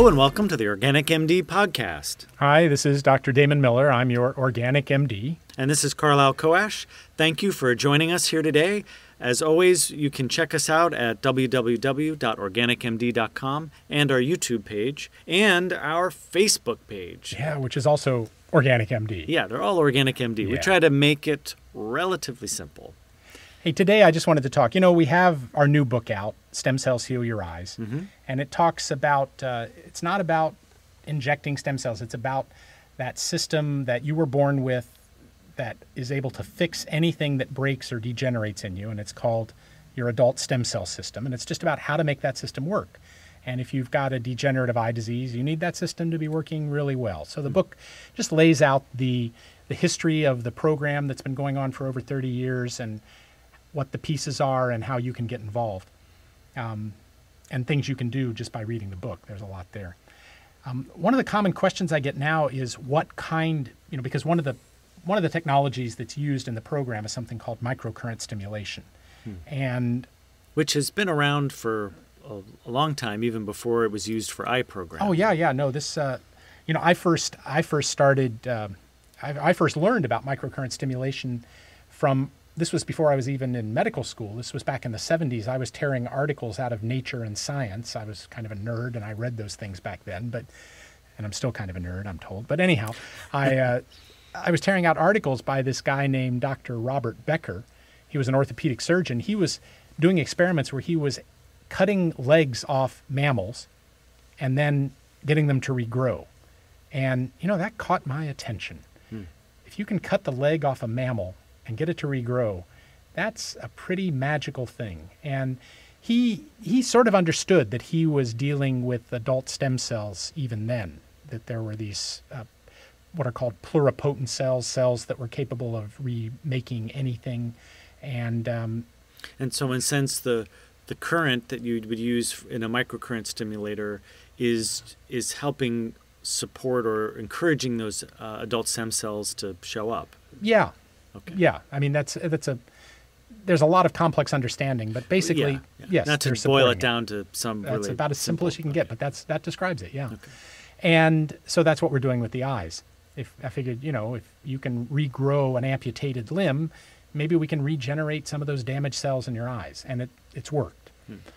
Hello and welcome to the Organic MD podcast. Hi, this is Dr. Damon Miller. I'm your Organic MD. And this is Carlisle Koash. Thank you for joining us here today. As always, you can check us out at www.organicmd.com and our YouTube page and our Facebook page. Yeah, which is also Organic MD. Yeah, they're all Organic MD. We try to make it relatively simple. Hey, today I just wanted to talk. We have our new book out, Stem Cells Heal Your Eyes. And it talks about, it's not about injecting stem cells. It's about that system that you were born with that is able to fix anything that breaks or degenerates in you. And it's called your adult stem cell system. And it's just about how to make that system work. And if you've got a degenerative eye disease, you need that system to be working really well. So the book just lays out the history of the program that's been going on for over 30 years and what the pieces are and how you can get involved, and things you can do just by reading the book. There's a lot there. One of the common questions I get now is what kind, because one of the technologies that's used in the program is something called microcurrent stimulation, and which has been around for a long time, even before it was used for eye programs. Oh yeah, no, this, I first learned about microcurrent stimulation from. This was before I was even in medical school. This was back in the 70s. I was tearing articles out of Nature and Science. I was kind of a nerd, and I read those things back then. And I'm still kind of a nerd, I'm told. But anyhow, I was tearing out articles by this guy named Dr. Robert Becker. He was an orthopedic surgeon. He was doing experiments where he was cutting legs off mammals and then getting them to regrow. And, that caught my attention. If you can cut the leg off a mammal and get it to regrow, that's a pretty magical thing. And he sort of understood that he was dealing with adult stem cells even then, that there were these what are called pluripotent cells that were capable of remaking anything. And so in a sense, the current that you would use in a microcurrent stimulator is helping support or encouraging those adult stem cells to show up. Yeah. Okay. Yeah, I mean there's a lot of complex understanding, but basically, yes. Not to boil it down to some. That's about as simple as you can get, but that describes it. Yeah. Okay. And so that's what we're doing with the eyes. If I figured, if you can regrow an amputated limb, maybe we can regenerate some of those damaged cells in your eyes, and it's worked.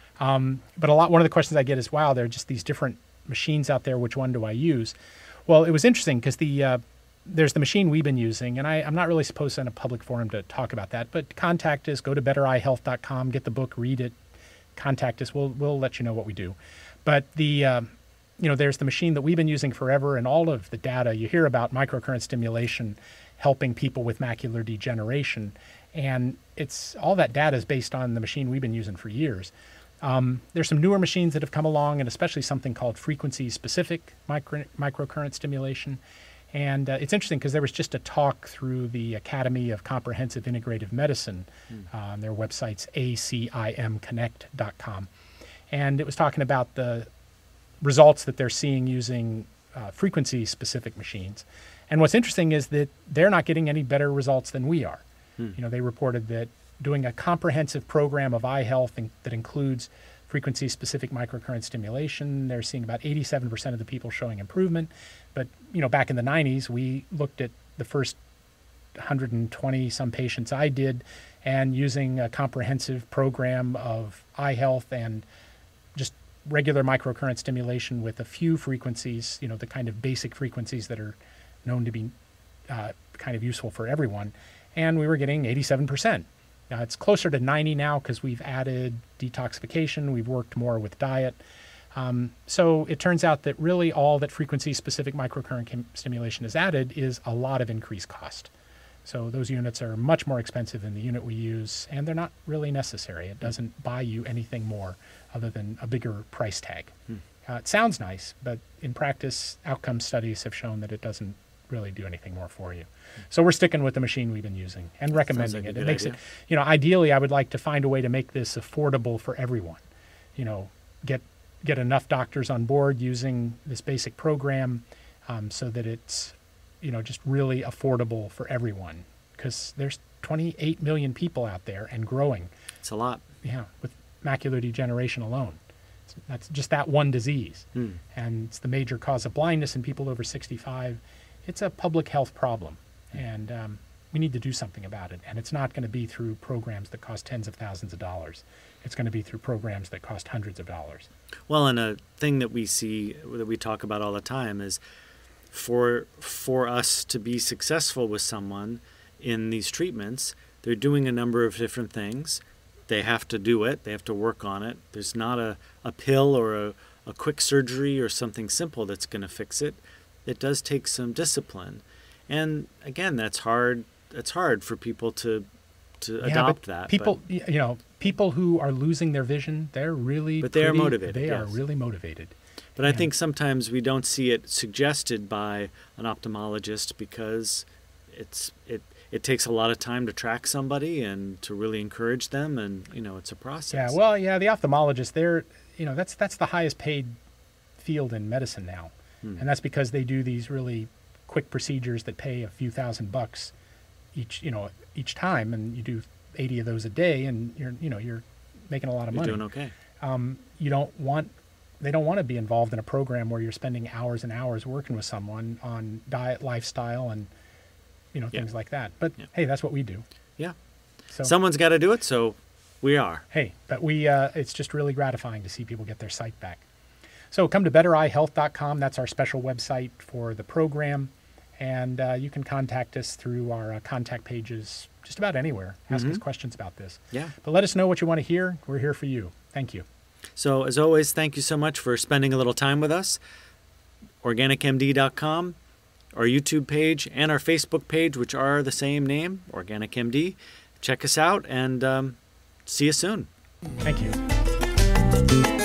But one of the questions I get is, wow, there are just these different machines out there. Which one do I use? Well, it was interesting because there's the machine we've been using, and I'm not really supposed to in a public forum to talk about that, but contact us, go to bettereyehealth.com, get the book, read it, contact us. We'll let you know what we do. But there's the machine that we've been using forever, and all of the data you hear about microcurrent stimulation helping people with macular degeneration, and all that data is based on the machine we've been using for years. There's some newer machines that have come along, and especially something called frequency-specific microcurrent stimulation. And it's interesting because there was just a talk through the Academy of Comprehensive Integrative Medicine. Their website's acimconnect.com. And it was talking about the results that they're seeing using frequency-specific machines. And what's interesting is that they're not getting any better results than we are. They reported that doing a comprehensive program of eye health that includes frequency-specific microcurrent stimulation, they're seeing about 87% of the people showing improvement. But, back in the 90s, we looked at the first 120-some patients I did, and using a comprehensive program of eye health and just regular microcurrent stimulation with a few frequencies, the kind of basic frequencies that are known to be kind of useful for everyone, and we were getting 87%. Now, it's closer to 90 now because we've added detoxification, we've worked more with diet. So it turns out that really all that frequency-specific microcurrent stimulation has added is a lot of increased cost. So those units are much more expensive than the unit we use, and they're not really necessary. It doesn't buy you anything more other than a bigger price tag. It sounds nice, but in practice, outcome studies have shown that it doesn't really do anything more for you. So we're sticking with the machine we've been using and recommending it. It makes it, ideally I would like to find a way to make this affordable for everyone. Get enough doctors on board using this basic program so that it's, just really affordable for everyone, because there's 28 million people out there and growing. It's a lot. Yeah, with macular degeneration alone. That's just that one disease. Hmm. And it's the major cause of blindness in people over 65. It's a public health problem. And we need to do something about it. And it's not going to be through programs that cost tens of thousands of dollars. It's going to be through programs that cost hundreds of dollars. Well, and a thing that we see, that we talk about all the time, is for us to be successful with someone in these treatments, they're doing a number of different things. They have to do it. They have to work on it. There's not a pill or a quick surgery or something simple that's going to fix it. It does take some discipline. And again, that's hard. It's hard for people to adopt that. People, people who are losing their vision, they're really But they are motivated. They yes. are really motivated. But I think sometimes we don't see it suggested by an ophthalmologist because it takes a lot of time to track somebody and to really encourage them, and it's a process. Yeah, well, the ophthalmologists, they're that's the highest paid field in medicine now, and that's because they do these really quick procedures that pay a few $1,000 each time, and you do 80 of those a day, and you're making a lot of money. You're doing okay. They don't want to be involved in a program where you're spending hours and hours working with someone on diet, lifestyle, and things like that. But hey, that's what we do. Yeah. So Someone's got to do it, so we are. Hey, but it's just really gratifying to see people get their sight back. So come to bettereyehealth.com. That's our special website for the program. And you can contact us through our contact pages just about anywhere. Ask us questions about this. Yeah. But let us know what you want to hear. We're here for you. Thank you. So as always, thank you so much for spending a little time with us. OrganicMD.com, our YouTube page, and our Facebook page, which are the same name, OrganicMD. Check us out and see you soon. Thank you.